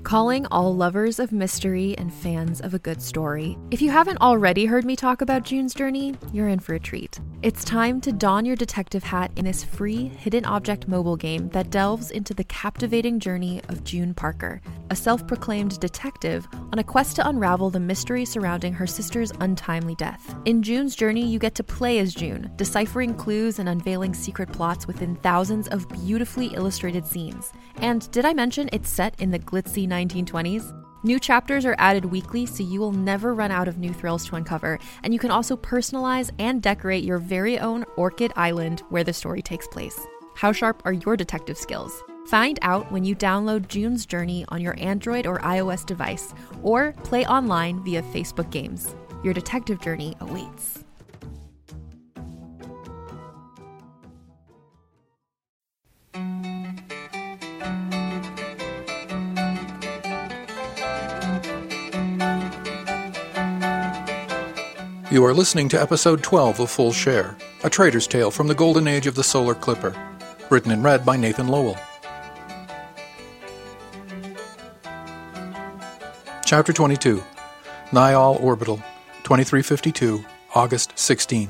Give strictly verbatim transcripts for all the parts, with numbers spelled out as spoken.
Calling all lovers of mystery and fans of a good story. If you haven't already heard me talk about June's Journey, you're in for a treat. It's time to don your detective hat in this free hidden object mobile game that delves into the captivating journey of June Parker, a self-proclaimed detective on a quest to unravel the mystery surrounding her sister's untimely death. In June's Journey, you get to play as June, deciphering clues and unveiling secret plots within thousands of beautifully illustrated scenes. And did I mention it's set in the glitzy nineteen twenties? New chapters are added weekly, so you will never run out of new thrills to uncover, and you can also personalize and decorate your very own Orchid Island where the story takes place. How sharp are your detective skills? Find out when you download June's Journey on your Android or iOS device, or play online via Facebook Games. Your detective journey awaits. You are listening to episode twelve of Full Share, a trader's tale from the golden age of the solar clipper, written and read by Nathan Lowell. Chapter twenty-two, Niall Orbital, twenty-three fifty-two, August sixteenth.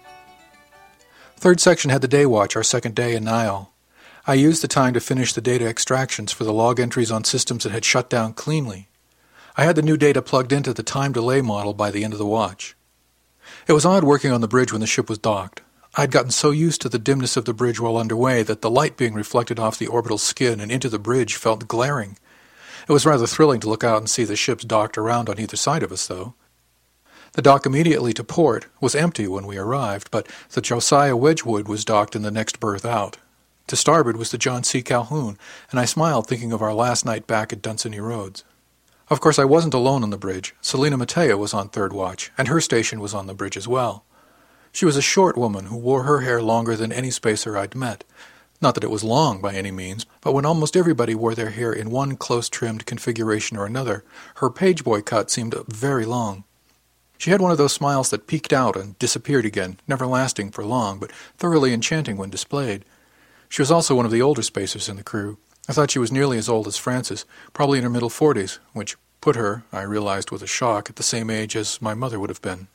Third section had the day watch our second day in Niall. I used the time to finish the data extractions for the log entries on systems that had shut down cleanly. I had the new data plugged into the time delay model by the end of the watch. It was odd working on the bridge when the ship was docked. I'd gotten so used to the dimness of the bridge while underway that the light being reflected off the orbital skin and into the bridge felt glaring. It was rather thrilling to look out and see the ships docked around on either side of us, though. The dock immediately to port was empty when we arrived, but the Josiah Wedgwood was docked in the next berth out. To starboard was the John C. Calhoun, and I smiled thinking of our last night back at Dunsany Roads. Of course, I wasn't alone on the bridge. Selina Mateo was on third watch, and her station was on the bridge as well. She was a short woman who wore her hair longer than any spacer I'd met. Not that it was long by any means, but when almost everybody wore their hair in one close-trimmed configuration or another, her pageboy cut seemed very long. She had one of those smiles that peeked out and disappeared again, never lasting for long, but thoroughly enchanting when displayed. She was also one of the older spacers in the crew. I thought she was nearly as old as Frances, probably in her middle forties, which put her, I realized with a shock, at the same age as my mother would have been.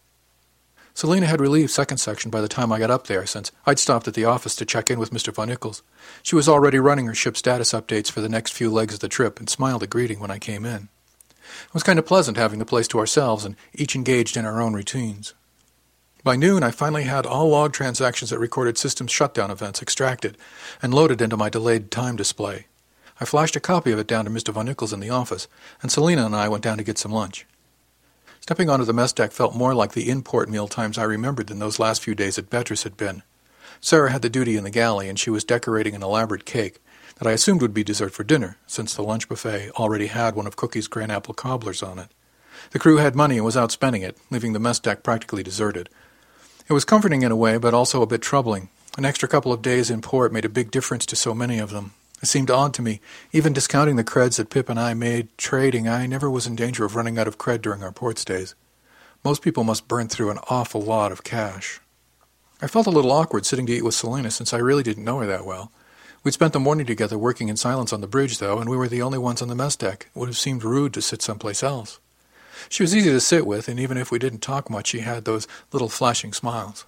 Selina had relieved second section by the time I got up there, since I'd stopped at the office to check in with Mister Von Nichols. She was already running her ship status updates for the next few legs of the trip and smiled a greeting when I came in. It was kind of pleasant having the place to ourselves and each engaged in our own routines. By noon, I finally had all log transactions that recorded systems shutdown events extracted and loaded into my delayed time display. I flashed a copy of it down to Mister Von Nichols in the office, and Selina and I went down to get some lunch. Stepping onto the mess deck felt more like the in-port meal times I remembered than those last few days at Beatrice had been. Sarah had the duty in the galley, and she was decorating an elaborate cake that I assumed would be dessert for dinner, since the lunch buffet already had one of Cookie's gran apple cobblers on it. The crew had money and was out spending it, leaving the mess deck practically deserted. It was comforting in a way, but also a bit troubling. An extra couple of days in port made a big difference to so many of them. It seemed odd to me, even discounting the creds that Pip and I made trading, I never was in danger of running out of cred during our port stays. Most people must burn through an awful lot of cash. I felt a little awkward sitting to eat with Selina since I really didn't know her that well. We'd spent the morning together working in silence on the bridge, though, and we were the only ones on the mess deck. It would have seemed rude to sit someplace else. She was easy to sit with, and even if we didn't talk much, she had those little flashing smiles.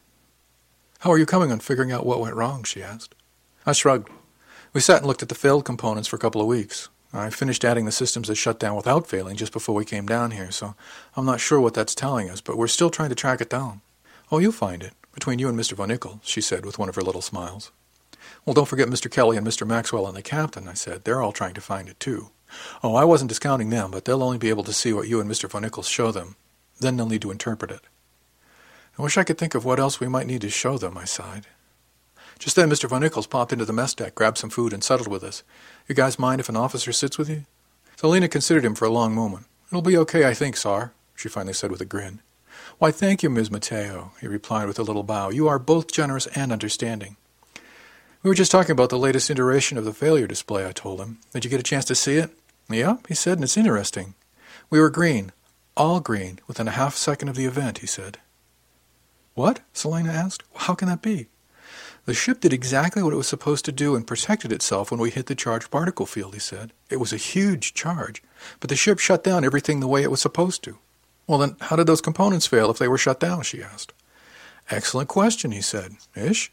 "How are you coming on figuring out what went wrong?" she asked. I shrugged. We sat and looked at the failed components for a couple of weeks. I finished adding the systems that shut down without failing just before we came down here, so I'm not sure what that's telling us, but we're still trying to track it down. "Oh, you'll find it, between you and Mister Von Nichols," she said with one of her little smiles. "Well, don't forget Mister Kelly and Mister Maxwell and the captain," I said. "They're all trying to find it, too." "Oh, I wasn't discounting them, but they'll only be able to see what you and Mister Von Nichols show them. Then they'll need to interpret it." "I wish I could think of what else we might need to show them," I sighed. Just then Mister Von Nichols popped into the mess deck, grabbed some food, and settled with us. "You guys mind if an officer sits with you?" Selina considered him for a long moment. "It'll be okay, I think, Sar," she finally said with a grin. "Why, thank you, Miz Mateo," he replied with a little bow. "You are both generous and understanding." "We were just talking about the latest iteration of the failure display," I told him. "Did you get a chance to see it?" "Yeah," he said, "and it's interesting. We were green, all green, within a half second of the event," he said. "What?" Selina asked. "How can that be?" The ship did exactly what it was supposed to do and protected itself when we hit the charged particle field, he said. It was a huge charge, but the ship shut down everything the way it was supposed to. Well, then, how did those components fail if they were shut down, she asked. Excellent question, he said. Ish?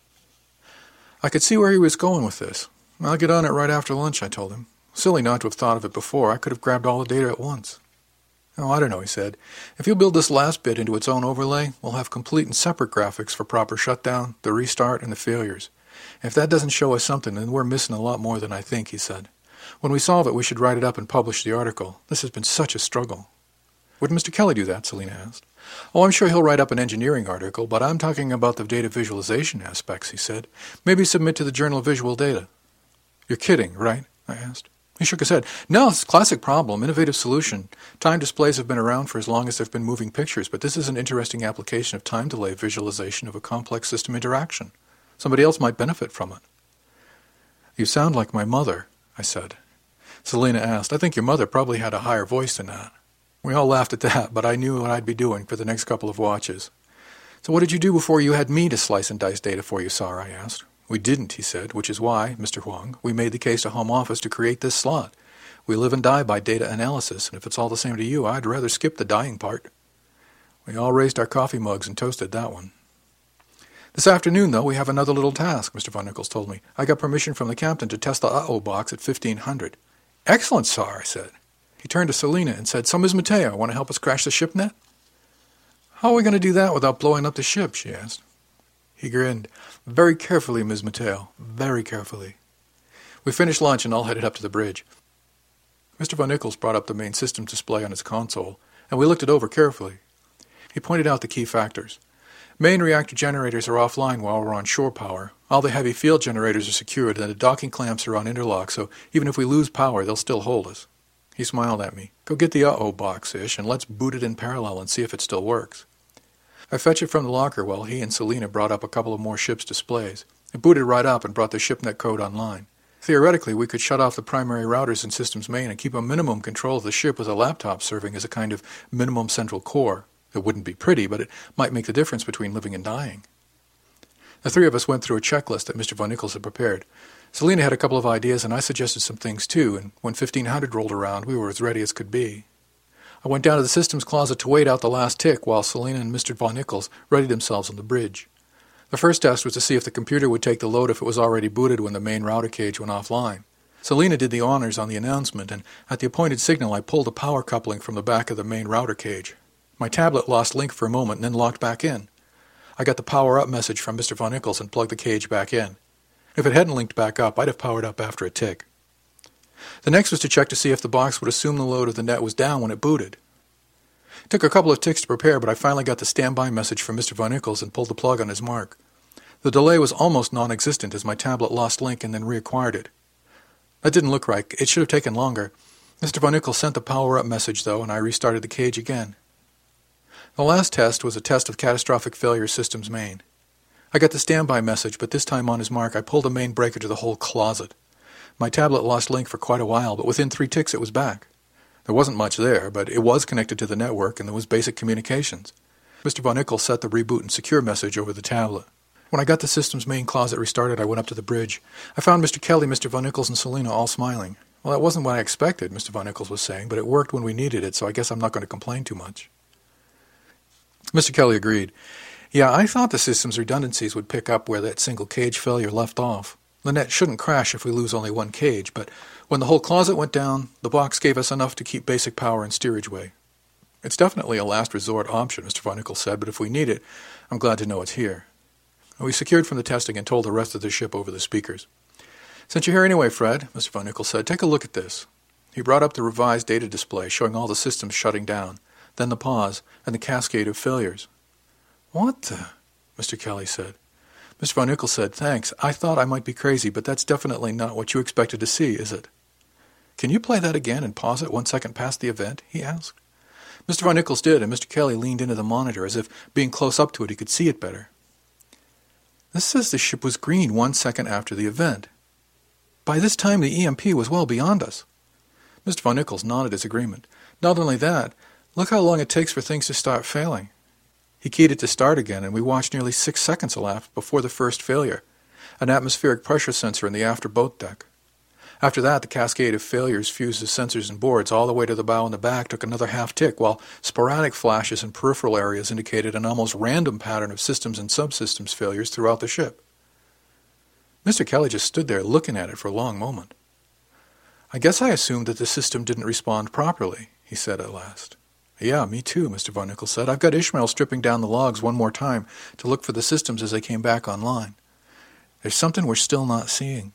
I could see where he was going with this. I'll get on it right after lunch, I told him. Silly not to have thought of it before. I could have grabbed all the data at once. Oh, I don't know, he said. If you build this last bit into its own overlay, we'll have complete and separate graphics for proper shutdown, the restart, and the failures. If that doesn't show us something, then we're missing a lot more than I think, he said. When we solve it, we should write it up and publish the article. This has been such a struggle. Would Mister Kelly do that? Selina asked. Oh, I'm sure he'll write up an engineering article, but I'm talking about the data visualization aspects, he said. Maybe submit to the Journal of Visual Data. You're kidding, right? I asked. He shook his head. No, it's a classic problem, innovative solution. Time displays have been around for as long as there have been moving pictures, but this is an interesting application of time delay visualization of a complex system interaction. Somebody else might benefit from it. You sound like my mother, I said. Selina asked. I think your mother probably had a higher voice than that. We all laughed at that, but I knew what I'd be doing for the next couple of watches. So what did you do before you had me to slice and dice data for you, Sar? I asked. We didn't, he said, which is why, Mister Huang, we made the case to Home Office to create this slot. We live and die by data analysis, and if it's all the same to you, I'd rather skip the dying part. We all raised our coffee mugs and toasted that one. This afternoon, though, we have another little task, Mister Von Nichols told me. I got permission from the captain to test the uh-oh box at fifteen hundred. Excellent, Sar, I said. He turned to Selina and said, So, Miz Mateo, want to help us crash the ship net? How are we going to do that without blowing up the ship, she asked. He grinned. Very carefully, Miz Mateo, very carefully. We finished lunch and all headed up to the bridge. Mister Von Nichols brought up the main system display on his console, and we looked it over carefully. He pointed out the key factors. Main reactor generators are offline while we're on shore power. All the heavy field generators are secured, and the docking clamps are on interlock, so even if we lose power, they'll still hold us. He smiled at me. Go get the uh-oh box, Ish, and let's boot it in parallel and see if it still works. I fetched it from the locker while he and Selina brought up a couple of more ship's displays. It booted right up and brought the ShipNet code online. Theoretically, we could shut off the primary routers in systems main and keep a minimum control of the ship with a laptop serving as a kind of minimum central core. It wouldn't be pretty, but it might make the difference between living and dying. The three of us went through a checklist that Mister Von Nichols had prepared. Selina had a couple of ideas, and I suggested some things too, and when fifteen hundred rolled around, we were as ready as could be. I went down to the systems closet to wait out the last tick while Selina and Mister Von Nichols readied themselves on the bridge. The first test was to see if the computer would take the load if it was already booted when the main router cage went offline. Selina did the honors on the announcement, and at the appointed signal I pulled a power coupling from the back of the main router cage. My tablet lost link for a moment and then locked back in. I got the power-up message from Mister Von Nichols and plugged the cage back in. If it hadn't linked back up, I'd have powered up after a tick. The next was to check to see if the box would assume the load of the net was down when it booted. It took a couple of ticks to prepare, but I finally got the standby message from Mister Von Nichols and pulled the plug on his mark. The delay was almost non-existent as my tablet lost link and then reacquired it. That didn't look right. It should have taken longer. Mister Von Nichols sent the power-up message, though, and I restarted the cage again. The last test was a test of catastrophic failure systems main. I got the standby message, but this time on his mark I pulled the main breaker to the whole closet. My tablet lost link for quite a while, but within three ticks it was back. There wasn't much there, but it was connected to the network and there was basic communications. Mister Von Nichols set the reboot and secure message over the tablet. When I got the system's main closet restarted, I went up to the bridge. I found Mister Kelly, Mister Von Nichols, and Selina all smiling. Well, that wasn't what I expected, Mister Von Nichols was saying, but it worked when we needed it, so I guess I'm not going to complain too much. Mister Kelly agreed. Yeah, I thought the system's redundancies would pick up where that single cage failure left off. The net shouldn't crash if we lose only one cage, but when the whole closet went down, the box gave us enough to keep basic power and steerageway. It's definitely a last resort option, Mister Von Nichols said, but if we need it, I'm glad to know it's here. We secured from the testing and told the rest of the ship over the speakers. Since you're here anyway, Fred, Mister Von Nichols said, take a look at this. He brought up the revised data display showing all the systems shutting down, then the pause, and the cascade of failures. What the? Mister Kelly said. Mister Von Nichols said, thanks. I thought I might be crazy, but that's definitely not what you expected to see, is it? Can you play that again and pause it one second past the event? He asked. Mister Von Nichols did, and Mister Kelly leaned into the monitor as if, being close up to it, he could see it better. This says the ship was green one second after the event. By this time, the E M P was well beyond us. Mister Von Nichols nodded his agreement. Not only that, look how long it takes for things to start failing. He keyed it to start again, and we watched nearly six seconds elapse before the first failure. an atmospheric pressure sensor in the after boat deck. After that, the cascade of failures fused the sensors and boards all the way to the bow and the back took another half tick, while sporadic flashes in peripheral areas indicated an almost random pattern of systems and subsystems failures throughout the ship. Mister Kelly just stood there looking at it for a long moment. "I guess I assumed that the system didn't respond properly," he said at last. "Yeah, me too," Mister Von Nichols said. "I've got Ishmael stripping down the logs one more time to look for the systems as they came back online. There's something we're still not seeing."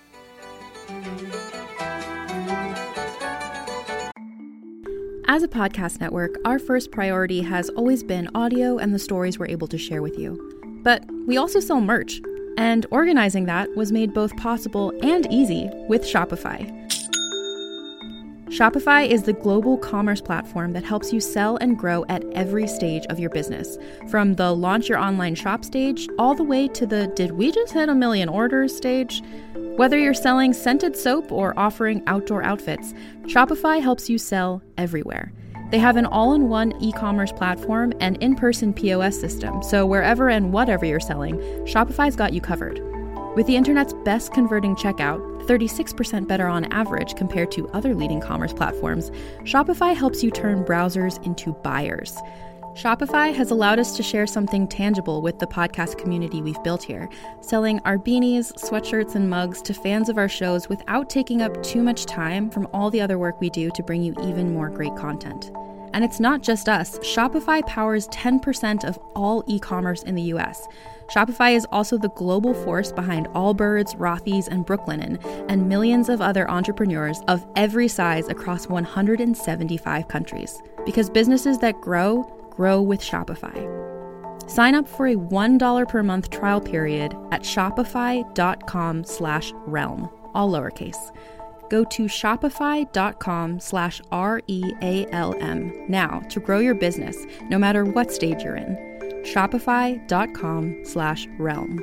As a podcast network, our first priority has always been audio and the stories we're able to share with you. But we also sell merch, and organizing that was made both possible and easy with Shopify. Shopify is the global commerce platform that helps you sell and grow at every stage of your business, from the launch your online shop stage all the way to the did we just hit a million orders stage. Whether you're selling scented soap or offering outdoor outfits, Shopify helps you sell everywhere. They have an all-in-one e-commerce platform and in-person P O S system, so wherever and whatever you're selling, Shopify's got you covered. With the internet's best converting checkout, thirty-six percent better on average compared to other leading commerce platforms, Shopify helps you turn browsers into buyers. Shopify has allowed us to share something tangible with the podcast community we've built here, selling our beanies, sweatshirts, and mugs to fans of our shows without taking up too much time from all the other work we do to bring you even more great content. And it's not just us. Shopify powers ten percent of all e-commerce in the U S. Shopify is also the global force behind Allbirds, Rothy's, and Brooklinen, and millions of other entrepreneurs of every size across one hundred seventy-five countries. Because businesses that grow, grow with Shopify. Sign up for a one dollar per month trial period at shopify.com slash realm, all lowercase. Go to shopify.com slash R-E-A-L-M now to grow your business, no matter what stage you're in. Shopify.com slash realm.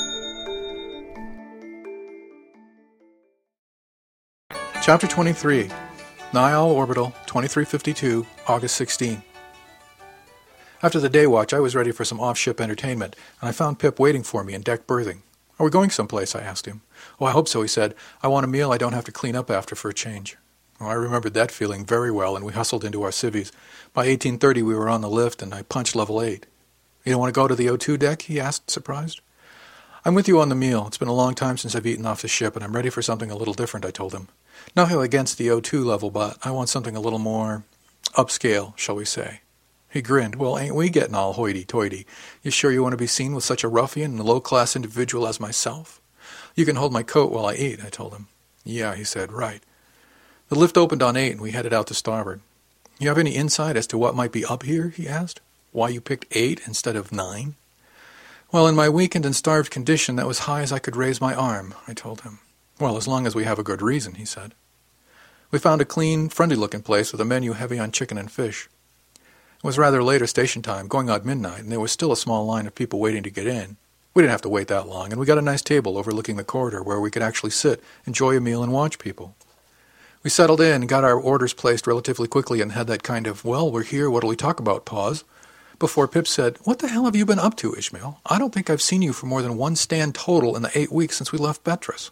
Chapter twenty-three, Niall Orbital, twenty-three fifty-two, August sixteenth. After the day watch, I was ready for some off-ship entertainment, and I found Pip waiting for me in deck berthing. "Are we going someplace?" I asked him. "Oh, I hope so," he said. "I want a meal I don't have to clean up after for a change." Oh, I remembered that feeling very well, and we hustled into our civvies. By eighteen thirty, we were on the lift, and I punched level eight. "You don't want to go to the O two deck?" he asked, surprised. "I'm with you on the meal. It's been a long time since I've eaten off the ship, and I'm ready for something a little different," I told him. "Nothing against the O two level, but I want something a little more upscale, shall we say." He grinned. "Well, ain't we getting all hoity-toity? You sure you want to be seen with such a ruffian and a low-class individual as myself?" "You can hold my coat while I eat," I told him. "Yeah," he said, "right." The lift opened on eight, and we headed out to starboard. "You have any insight as to what might be up here?" he asked. "Why you picked eight instead of nine?" "Well, in my weakened and starved condition, that was high as I could raise my arm," I told him. "Well, as long as we have a good reason," he said. We found a clean, friendly-looking place with a menu heavy on chicken and fish. It was rather later station time, going on midnight, and there was still a small line of people waiting to get in. We didn't have to wait that long, and we got a nice table overlooking the corridor where we could actually sit, enjoy a meal, and watch people. We settled in and got our orders placed relatively quickly and had that kind of, well, we're here, what'll we talk about, pause, before Pip said, "What the hell have you been up to, Ishmael? I don't think I've seen you for more than one stand total in the eight weeks since we left Betras."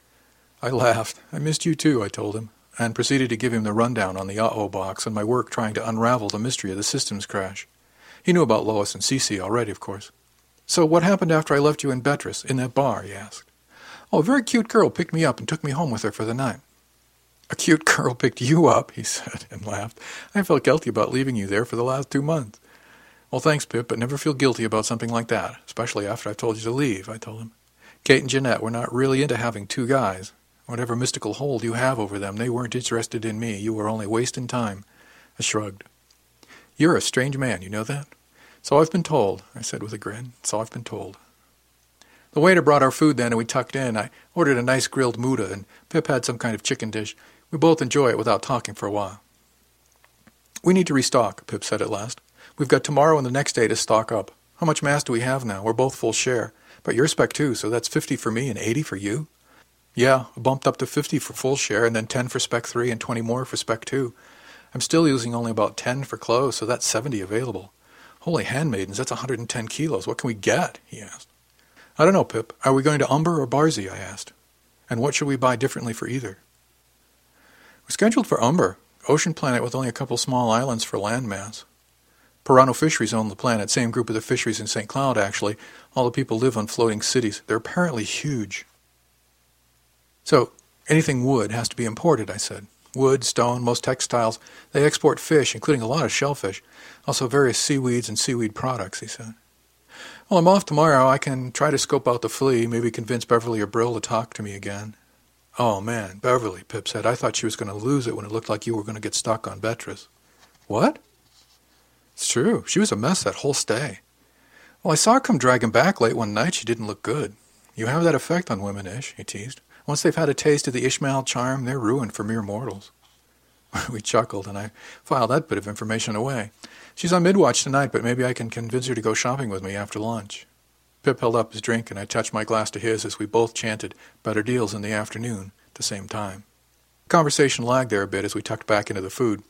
I laughed. "I missed you too," I told him, and proceeded to give him the rundown on the uh-oh box and my work trying to unravel the mystery of the systems crash. He knew about Lois and Cece already, of course. "So what happened after I left you in Betras, in that bar?" he asked. "Oh, a very cute girl picked me up and took me home with her for the night." "A cute girl picked you up," he said, and laughed. "I felt guilty about leaving you there for the last two months." "Well, thanks, Pip, but never feel guilty about something like that, especially after I've told you to leave," I told him. "Kate and Jeanette were not really into having two guys. Whatever mystical hold you have over them, they weren't interested in me. You were only wasting time." I shrugged. "You're a strange man, you know that?" "So I've been told," I said with a grin. "So I've been told." The waiter brought our food then, and we tucked in. I ordered a nice grilled Muda, and Pip had some kind of chicken dish. We both enjoy it without talking for a while. "We need to restock," Pip said at last. "We've got tomorrow and the next day to stock up. How much mass do we have now? We're both full share. But you're spec two, so that's fifty for me and eighty for you?" "Yeah, I bumped up to fifty for full share, and then ten for spec three and twenty more for spec two. I'm still using only about ten for clothes, so that's seventy available. Holy handmaidens, that's one hundred ten kilos. What can we get?" he asked. I don't know, Pip. Are we going to Umber or Bardsey, I asked. And what should we buy differently for either? We're scheduled for Umber, ocean planet with only a couple small islands for landmass. Pirano Fisheries own the planet, same group of the fisheries in Saint Cloud, actually. All the people live on floating cities. They're apparently huge. So, anything wood has to be imported, I said. Wood, stone, most textiles. They export fish, including a lot of shellfish. Also various seaweeds and seaweed products, he said. Well, I'm off tomorrow. I can try to scope out the flea, maybe convince Beverly or Brill to talk to me again. Oh, man, Beverly, Pip said. I thought she was going to lose it when it looked like you were going to get stuck on Beatrice. What? It's true. She was a mess that whole stay. Well, I saw her come dragging back late one night. She didn't look good. You have that effect on women, Ish, he teased. Once they've had a taste of the Ishmael charm, they're ruined for mere mortals. We chuckled, and I filed that bit of information away. She's on midwatch tonight, but maybe I can convince her to go shopping with me after lunch. Pip held up his drink, and I touched my glass to his as we both chanted better deals in the afternoon at the same time. The conversation lagged there a bit as we tucked back into the food.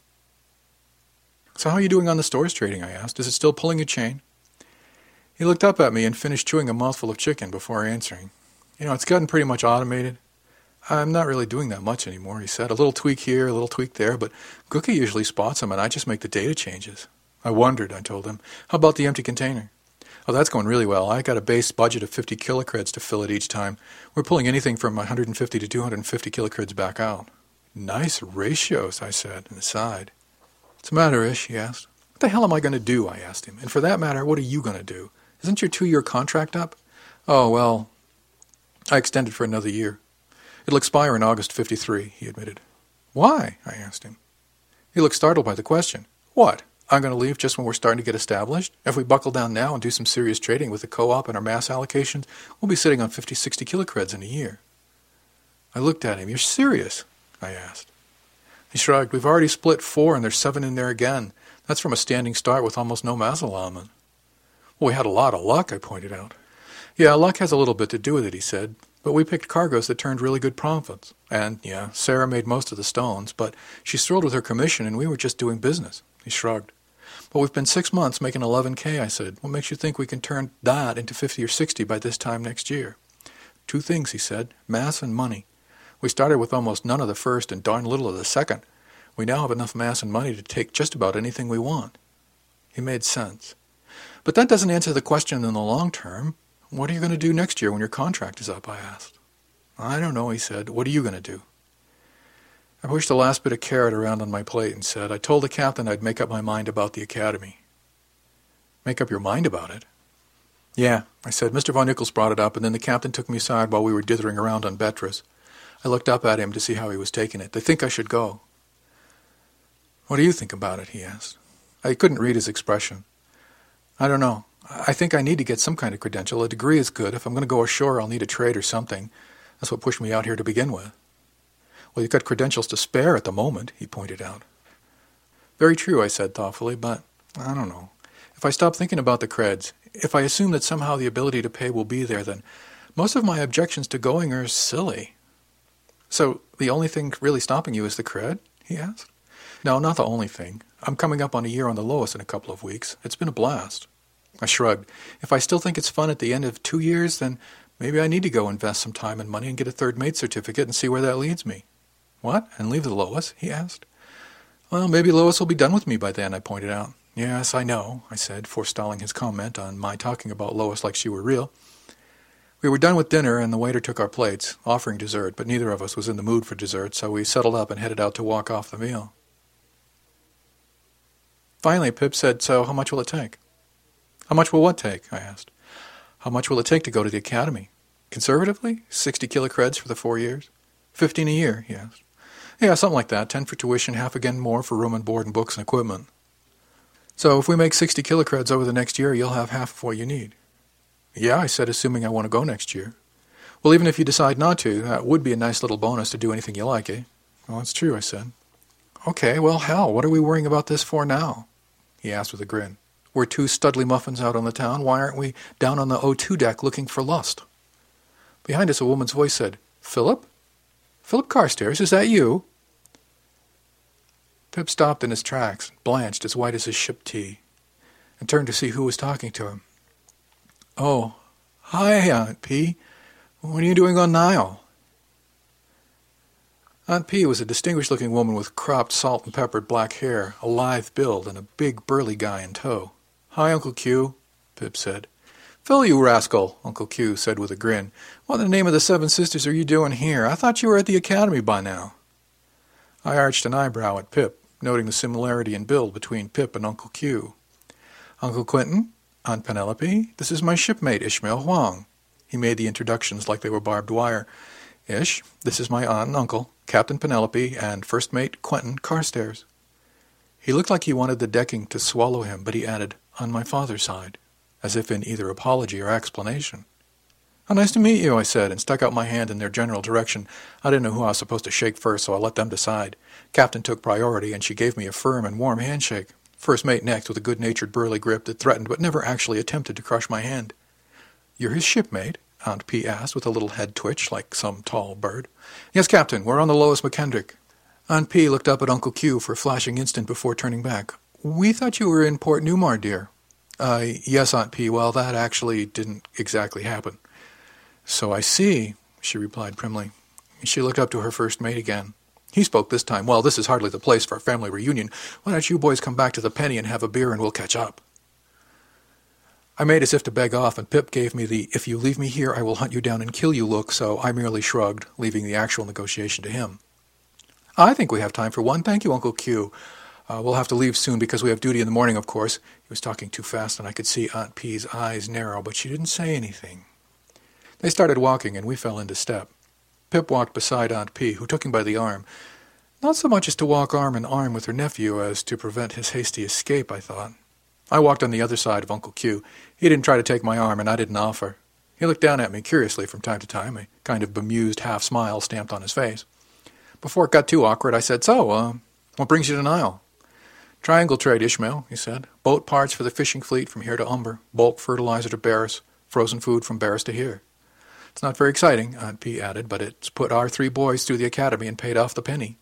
So how are you doing on the stores trading, I asked. Is it still pulling a chain? He looked up at me and finished chewing a mouthful of chicken before answering. You know, it's gotten pretty much automated. I'm not really doing that much anymore, he said. A little tweak here, a little tweak there, but Gookie usually spots them, and I just make the data changes. I wondered, I told him. How about the empty container? Oh, that's going really well. I got a base budget of fifty kilocreds to fill it each time. We're pulling anything from one hundred fifty to two hundred fifty kilocreds back out. Nice ratios, I said, and sighed. What's the matter, Ish, he asked. What the hell am I going to do, I asked him. And for that matter, what are you going to do? Isn't your two-year contract up? Oh, well, I extended for another year. It'll expire in August fifty-three, he admitted. Why? I asked him. He looked startled by the question. What? I'm going to leave just when we're starting to get established? If we buckle down now and do some serious trading with the co-op and our mass allocations, we'll be sitting on fifty, sixty kilocreds in a year. I looked at him. You're serious? I asked. He shrugged. We've already split four and there's seven in there again. That's from a standing start with almost no mass allotment. Well, we had a lot of luck, I pointed out. Yeah, luck has a little bit to do with it, he said. But we picked cargoes that turned really good profits. And, yeah, Sarah made most of the stones, but she's thrilled with her commission and we were just doing business. He shrugged. But we've been six months making eleven K, I said. What makes you think we can turn that into fifty or sixty by this time next year? Two things, he said, mass and money. We started with almost none of the first and darn little of the second. We now have enough mass and money to take just about anything we want. He made sense. But that doesn't answer the question in the long term. What are you going to do next year when your contract is up, I asked. I don't know, he said. What are you going to do? I pushed the last bit of carrot around on my plate and said, I told the captain I'd make up my mind about the academy. Make up your mind about it? Yeah, I said. Mister Von Nichols brought it up, and then the captain took me aside while we were dithering around on Beatrice. I looked up at him to see how he was taking it. They think I should go. What do you think about it, he asked. I couldn't read his expression. I don't know. I think I need to get some kind of credential. A degree is good. If I'm going to go ashore, I'll need a trade or something. That's what pushed me out here to begin with. Well, you've got credentials to spare at the moment, he pointed out. Very true, I said thoughtfully, but I don't know. If I stop thinking about the creds, if I assume that somehow the ability to pay will be there, then most of my objections to going are silly. So the only thing really stopping you is the cred? He asked. No, not the only thing. I'm coming up on a year on the lowest in a couple of weeks. It's been a blast. I shrugged. If I still think it's fun at the end of two years, then maybe I need to go invest some time and money and get a third mate certificate and see where that leads me. What? And leave the Lois? He asked. Well, maybe Lois will be done with me by then, I pointed out. Yes, I know, I said, forestalling his comment on my talking about Lois like she were real. We were done with dinner, and the waiter took our plates, offering dessert, but neither of us was in the mood for dessert, so we settled up and headed out to walk off the meal. Finally, Pip said, so how much will it take? How much will what take? I asked. How much will it take to go to the academy? Conservatively, sixty kilocreds for the four years? Fifteen a year, he asked. Yeah, something like that. Ten for tuition, half again more for room and board and books and equipment. So if we make sixty kilocreds over the next year, you'll have half of what you need. Yeah, I said, assuming I want to go next year. Well, even if you decide not to, that would be a nice little bonus to do anything you like, eh? Well, that's true, I said. Okay, well, hell, what are we worrying about this for now? He asked with a grin. We're two studly muffins out on the town. Why aren't we down on the O two deck looking for lust? Behind us, a woman's voice said, Philip? Philip Carstairs, is that you? Pip stopped in his tracks, blanched as white as his ship tea, and turned to see who was talking to him. Oh, Hi, Aunt P. What are you doing on Nile? Aunt P was a distinguished-looking woman with cropped, salt-and-peppered black hair, a lithe build, and a big, burly guy in tow. Hi, Uncle Q, Pip said. Phil, you rascal, Uncle Q said with a grin. What in the name of the Seven Sisters are you doing here? I thought you were at the academy by now. I arched an eyebrow at Pip, noting the similarity in build between Pip and Uncle Q. Uncle Quentin, Aunt Penelope, this is my shipmate Ishmael Huang. He made the introductions like they were barbed wire. Ish, this is my aunt and uncle, Captain Penelope, and first mate Quentin Carstairs. He looked like he wanted the decking to swallow him, but he added, on my father's side, as if in either apology or explanation. Oh, nice to meet you, I said, and stuck out my hand in their general direction. I didn't know who I was supposed to shake first, so I let them decide. Captain took priority, and she gave me a firm and warm handshake. First mate next, with a good-natured burly grip that threatened but never actually attempted to crush my hand. You're his shipmate? Aunt P asked, with a little head twitch, like some tall bird. Yes, Captain, we're on the Lois McKendrick. Aunt P looked up at Uncle Q for a flashing instant before turning back. We thought you were in Port Newmar, dear. Uh, yes, Aunt P. Well, that actually didn't exactly happen. So I see, she replied primly. She looked up to her first mate again. He spoke this time. Well, this is hardly the place for a family reunion. Why don't you boys come back to the Penny and have a beer and we'll catch up? I made as if to beg off, and Pip gave me the if you leave me here I will hunt you down and kill you look, so I merely shrugged, leaving the actual negotiation to him. I think we have time for one. Thank you, Uncle Q. Uh, we'll have to leave soon because we have duty in the morning, of course. He was talking too fast, and I could see Aunt P's eyes narrow, but she didn't say anything. They started walking, and we fell into step. Pip walked beside Aunt P, who took him by the arm. Not so much as to walk arm in arm with her nephew as to prevent his hasty escape, I thought. I walked on the other side of Uncle Q. He didn't try to take my arm, and I didn't offer. He looked down at me curiously from time to time, a kind of bemused half-smile stamped on his face. Before it got too awkward, I said, So, uh, what brings you to Nile? Triangle trade, Ishmael, he said. Boat parts for the fishing fleet from here to Umber, bulk fertilizer to Barris, frozen food from Barris to here. It's not very exciting, Aunt P added, but it's put our three boys through the academy and paid off the penny.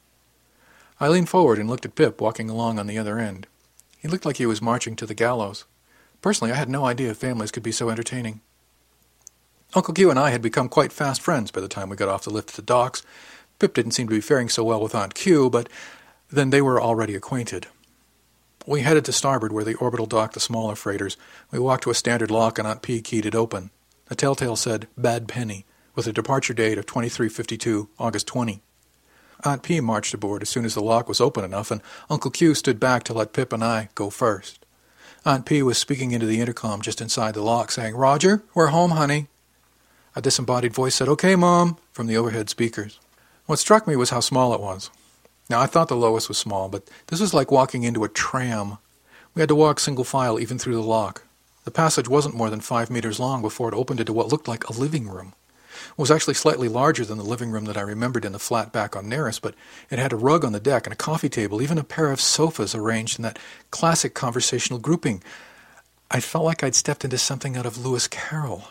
I leaned forward and looked at Pip walking along on the other end. He looked like he was marching to the gallows. Personally, I had no idea families could be so entertaining. Uncle Q and I had become quite fast friends by the time we got off the lift at the docks. Pip didn't seem to be faring so well with Aunt Q, but then they were already acquainted. We headed to starboard where the Orbital docked the smaller freighters. We walked to a standard lock and Aunt P keyed it open. The telltale said, Bad Penny, with a departure date of twenty-three fifty-two, August twentieth. Aunt P marched aboard as soon as the lock was open enough, and Uncle Q stood back to let Pip and I go first. Aunt P was speaking into the intercom just inside the lock, saying, Roger, we're home, honey. A disembodied voice said, Okay, Mom, from the overhead speakers. What struck me was how small it was. Now, I thought the Lois was small, but this was like walking into a tram. We had to walk single file even through the lock. The passage wasn't more than five meters long before it opened into what looked like a living room. It was actually slightly larger than the living room that I remembered in the flat back on Neris, but it had a rug on the deck and a coffee table, even a pair of sofas arranged in that classic conversational grouping. I felt like I'd stepped into something out of Lewis Carroll.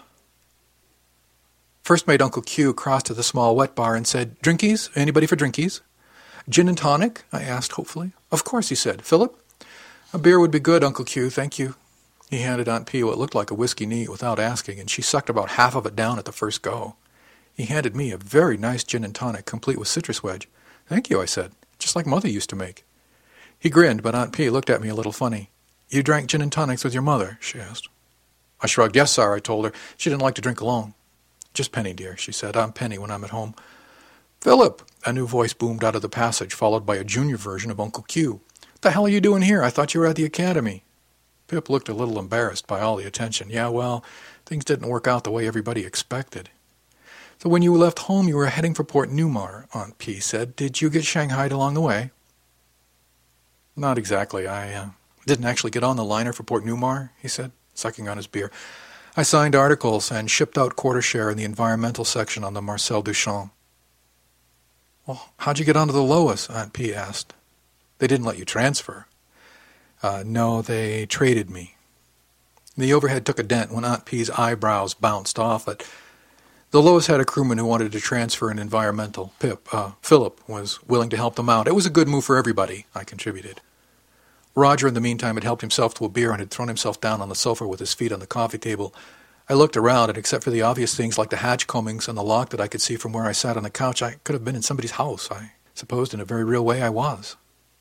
First mate Uncle Q crossed to the small wet bar and said, Drinkies? Anybody for drinkies? Gin and tonic? I asked hopefully. Of course, he said. Philip? A beer would be good, Uncle Q, thank you. He handed Aunt P what looked like a whiskey neat without asking, and she sucked about half of it down at the first go. He handed me a very nice gin and tonic, complete with citrus wedge. Thank you, I said, just like Mother used to make. He grinned, but Aunt P looked at me a little funny. You drank gin and tonics with your mother? She asked. I shrugged. Yes, sir, I told her. She didn't like to drink alone. Just Penny, dear, she said. I'm Penny when I'm at home. Philip! A new voice boomed out of the passage, followed by a junior version of Uncle Q. What the hell are you doing here? I thought you were at the academy. Pip looked a little embarrassed by all the attention. Yeah, well, things didn't work out the way everybody expected. So when you left home, you were heading for Port Newmar, Aunt P said. Did you get shanghaied along the way? Not exactly. I uh, didn't actually get on the liner for Port Newmar, he said, sucking on his beer. I signed articles and shipped out quarter share in the environmental section on the Marcel Duchamp. Well, how'd you get onto the Lois? Aunt P asked. They didn't let you transfer. Uh, no, they traded me. The overhead took a dent when Aunt P's eyebrows bounced off it. The Lois had a crewman who wanted to transfer an environmental. Pip, uh, Philip, was willing to help them out. It was a good move for everybody, I contributed. Roger, in the meantime, had helped himself to a beer and had thrown himself down on the sofa with his feet on the coffee table. I looked around, and except for the obvious things like the hatch combings and the lock that I could see from where I sat on the couch, I could have been in somebody's house. I supposed in a very real way I was.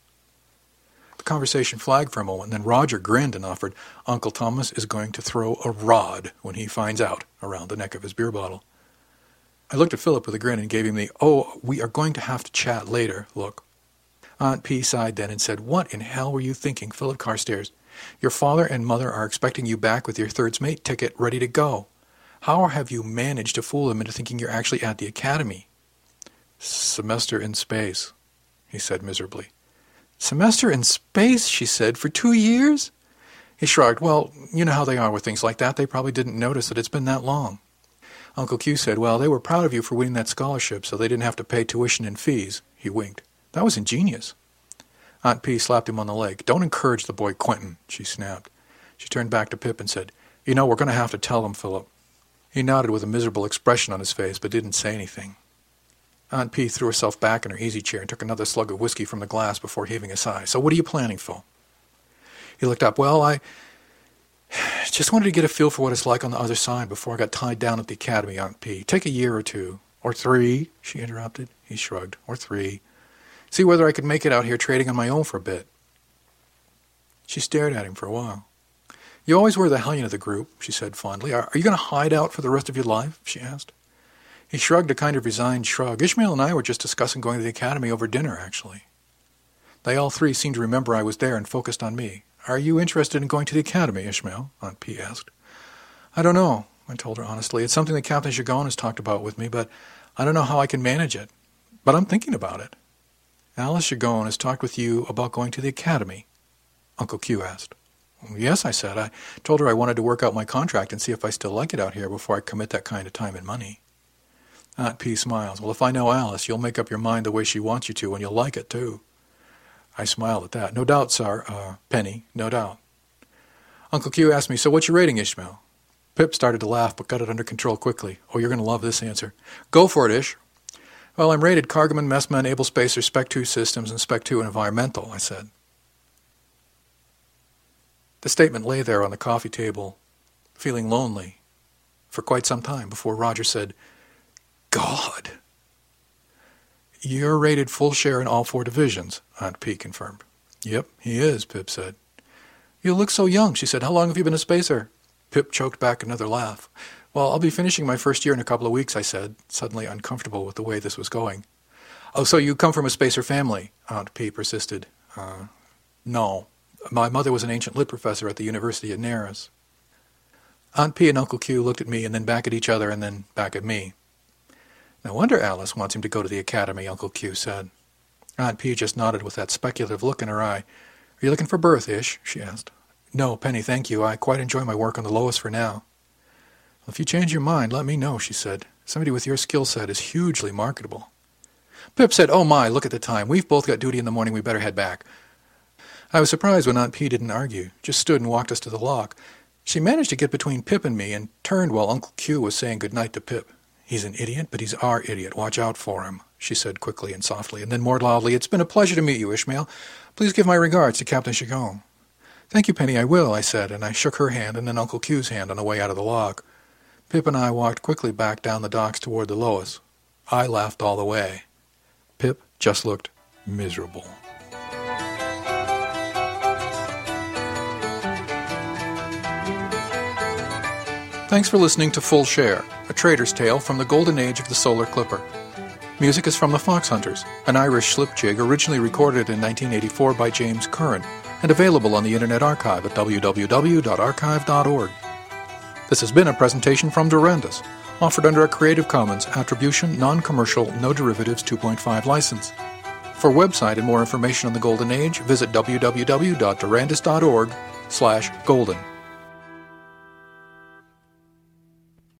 The conversation flagged for a moment, and then Roger grinned and offered, "Uncle Thomas is going to throw a rod when he finds out," around the neck of his beer bottle. I looked at Philip with a grin and gave him the, "Oh, we are going to have to chat later" look. Aunt P sighed then and said, "What in hell were you thinking, Philip Carstairs? Your father and mother are expecting you back with your third mate ticket ready to go. How have you managed to fool them into thinking you're actually at the academy?" "Semester in space," he said miserably. "Semester in space," she said, "for two years?" He shrugged. "Well, you know how they are with things like that. They probably didn't notice that it's been that long." Uncle Q said, "Well, they were proud of you for winning that scholarship, so they didn't have to pay tuition and fees." He winked. "That was ingenious." Aunt P slapped him on the leg. "Don't encourage the boy Quentin," she snapped. She turned back to Pip and said, "You know, we're going to have to tell him, Philip." He nodded with a miserable expression on his face, but didn't say anything. Aunt P threw herself back in her easy chair and took another slug of whiskey from the glass before heaving a sigh. "So what are you planning, Phil?" He looked up. "Well, I just wanted to get a feel for what it's like on the other side before I got tied down at the academy, Aunt P. Take a year or two." "Or three," she interrupted. He shrugged. "Or three. See whether I could make it out here trading on my own for a bit." She stared at him for a while. "You always were the hellion of the group," she said fondly. Are, are you going to hide out for the rest of your life?" she asked. He shrugged a kind of resigned shrug. "Ishmael and I were just discussing going to the academy over dinner, actually." They all three seemed to remember I was there and focused on me. "Are you interested in going to the academy, Ishmael?" Aunt P asked. "I don't know," I told her honestly. "It's something that Captain Gigon has talked about with me, but I don't know how I can manage it. But I'm thinking about it." "Alice Gigon has talked with you about going to the academy?" Uncle Q asked. "Yes," I said. "I told her I wanted to work out my contract and see if I still like it out here before I commit that kind of time and money." Aunt P smiled. "Well, if I know Alice, you'll make up your mind the way she wants you to, and you'll like it, too." I smiled at that. "No doubt, sir, uh, Penny, no doubt." Uncle Q asked me, "So what's your rating, Ishmael?" Pip started to laugh, but got it under control quickly. "Oh, you're going to love this answer." "Go for it, Ish." "Well, I'm rated Cargoman, Messman, Able Spacer, Spec two Systems, and Spec two Environmental," I said. The statement lay there on the coffee table, feeling lonely, for quite some time before Roger said, "God." "You're rated full share in all four divisions," Aunt P confirmed. "Yep, he is," Pip said. "You look so young," she said. "How long have you been a spacer?" Pip choked back another laugh. "Well, I'll be finishing my first year in a couple of weeks," I said, suddenly uncomfortable with the way this was going. "Oh, so you come from a spacer family?" Aunt P persisted. Uh, no. My mother was an ancient lit professor at the University of Nares." Aunt P and Uncle Q looked at me and then back at each other and then back at me. "No wonder Alice wants him to go to the academy," Uncle Q said. Aunt P just nodded with that speculative look in her eye. "Are you looking for birth, Ish?" she asked. "No, Penny, thank you. I quite enjoy my work on the Lois for now." "Well, if you change your mind, let me know," she said. "Somebody with your skill set is hugely marketable." Pip said, "Oh my, look at the time. We've both got duty in the morning. We better head back." I was surprised when Aunt P didn't argue, just stood and walked us to the lock. She managed to get between Pip and me and turned while Uncle Q was saying good night to Pip. "He's an idiot, but he's our idiot. Watch out for him," she said quickly and softly, and then more loudly, "It's been a pleasure to meet you, Ishmael. Please give my regards to Captain Gigon." "Thank you, Penny, I will," I said, and I shook her hand and then Uncle Q's hand on the way out of the lock. Pip and I walked quickly back down the docks toward the Lois. I laughed all the way. Pip just looked miserable. Thanks for listening to Full Share, a trader's tale from the golden age of the solar clipper. Music is from the Fox Hunters, an Irish slip jig originally recorded in nineteen eighty-four by James Curran and available on the Internet Archive at w w w dot archive dot org. This has been a presentation from Durandus, offered under a Creative Commons Attribution, Non-Commercial, No Derivatives two point five license. For website and more information on the Golden Age, visit w w w dot durandus dot org slash golden.